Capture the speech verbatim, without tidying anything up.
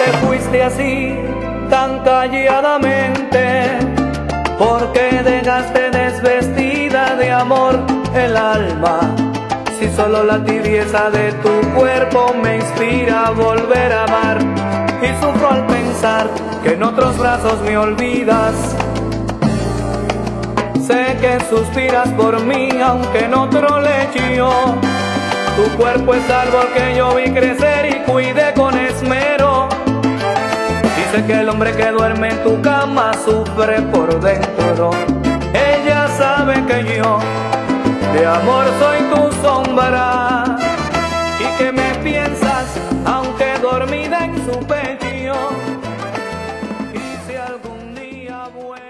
te fuiste así tan calladamente? ¿Por qué dejaste desvestida de amor el alma? Si solo la tibieza de tu cuerpo me inspira a volver a amar. Y sufro al pensar que en otros brazos me olvidas. Sé que suspiras por mí aunque en otro lecho. Tu cuerpo es árbol que yo vi crecer y cuidé con esmero. Dice que el hombre que duerme en tu cama sufre por dentro. Ella sabe que yo de amor soy tu sombra y que me piensas aunque dormida en su pecho. Y si algún día vuelvo